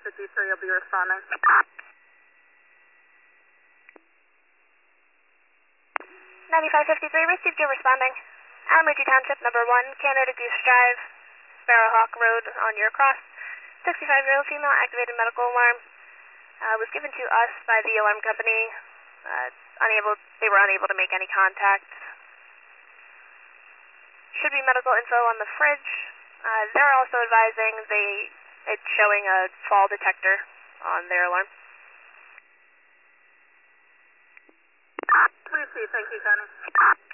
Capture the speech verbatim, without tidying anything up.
fifty-three will be responding. ninety-five fifty-three, received you responding. Alamuji Township, number one, Canada Goose Drive, Sparrowhawk Road on your cross. sixty-five-year-old female, activated medical alarm. Uh, was given to us by the alarm company. Uh, unable, they were unable to make any contact. Should be medical info on the fridge. Uh, they're also advising they it's showing a fall detector on their alarm. Please see, thank you, Connie.